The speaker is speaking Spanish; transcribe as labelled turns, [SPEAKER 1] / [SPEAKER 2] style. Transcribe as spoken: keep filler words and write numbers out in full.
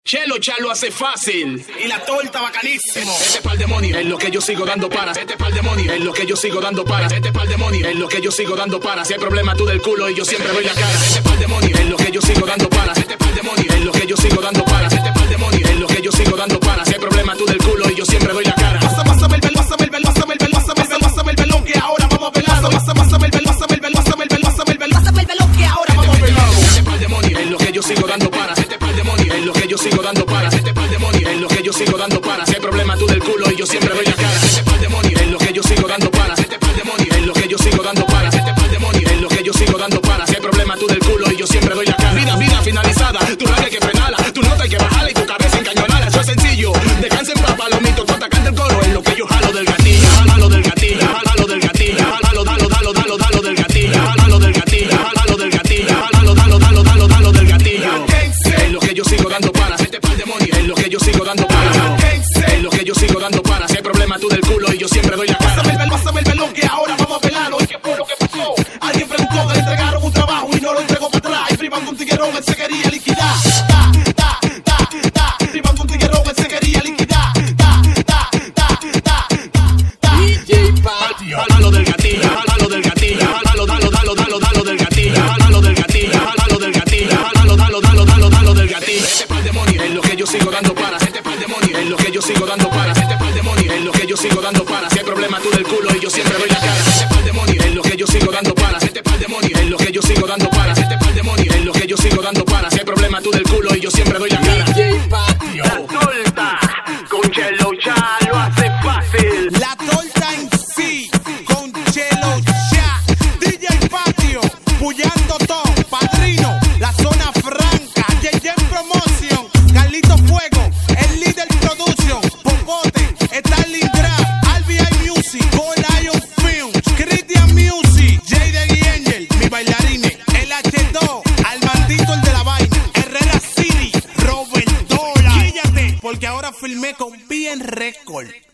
[SPEAKER 1] Chelo ya lo hace fácil.
[SPEAKER 2] Y la torta bacanísimo.
[SPEAKER 1] Este es pa'l demonio, es lo que yo sigo dando para. Este es pa'l demonio, es lo que yo sigo dando para. Este es pa'l demonio, es lo que yo sigo dando para. Si hay problema tú del culo y yo siempre doy la cara. Este es pa'l demonio, es lo que yo sigo dando para. Este es pa'l demonio, es lo que yo sigo dando para. Este es pa'l demonio, es lo que yo sigo dando para. Si hay problema tú del culo y yo siempre doy la cara.
[SPEAKER 2] Pásame, pásame el vel, pásame el vel, pásame el vel, pásame el vel, pásame el velón que ahora vamos a velar. Pásame, pásame el vel, pásame el vel, pásame el vel, pásame el vel, pásame el velón que ahora vamos a velar.
[SPEAKER 1] Este es pa'l demonio, es lo que yo sigo dando para. Este es pa'l demonio, es lo que yo sigo dando para. Este es pa'l demonio, es lo que yo sigo dando para. Si hay problema tú del culo y yo siempre doy la cara. Este es pa'l demonio, es lo que yo sigo dando para. Este es pa'l demonio, es lo que yo sigo dando para. Este es pa'l demonio, es lo que yo sigo dando para. Si hay problema tú del culo y yo siempre doy la cara. Vida, vida finalizada, tu radio hay que frenala, tu nota hay que bajarla y tu cabeza encañonala. Eso es sencillo, descansen pa' palomito, tú atacante el coro, es lo que yo jalo del gatillo, jalo del gatillo, jalo del gatillo, jalo, dalo, dalo, dalo, dalo del gatillo, jalo del gatillo, jalo del gatillo, jalo, dalo, dalo, dalo, dalo del gatillo. Es lo que yo sigo dando para, este es pa'l demonio, es lo que yo sigo dando para, es lo que yo sigo dando para. Si hay problema tú del culo y yo siempre doy la cara.
[SPEAKER 2] Pásame el vel, pásame el velón que ahora vamos a velar. ¿Y qué fue lo que pasó? Alguien preguntó que le entregaron un trabajo y no lo entregó para atrás. Y privando un tiguerón él se quería liquidar. Da, da, da, da. Privando un tiguerón él se quería liquidar. Da, da, da, da, da.
[SPEAKER 1] D J Patio, jalo del gatillo, jalo del gatillo, jalo, dalo, dalo, dalo, dalo del gatillo, jalo del gatillo, jalo del gatillo, jalo, dalo, dalo, dalo, dalo del gatillo. Este es pa'l demonio, es lo que yo sigo dando para. Este es pa'l demonio, es lo que yo sigo dando para. Este es pa'l demonio, es lo que yo sigo dando para. Si hay problema tú del culo y yo siempre doy la cara. Este es pa'l demonio, es lo que yo sigo dando para. Este es pa'l demonio, es lo que yo sigo dando para. Este es pa'l demonio, es lo que yo sigo dando para. Si hay problema tú del culo y yo siempre doy la cara. D J Patio,
[SPEAKER 3] La torta con Chelo ya lo hace fácil.
[SPEAKER 2] La torta en sí, con Chelo ya. D J Patio, puyando todo. Padrino, la zona franca. J J Promotion, Carlito Fuego, el líder production. Popote, Stalingrad, R B I Music, Gold Lion Films, Christian Music, J D Angel, mi bailarines, el H dos, Armandito el de la vaina, Herrera City, Robert Dola. Quíllate, porque ahora filmé con Bien Record.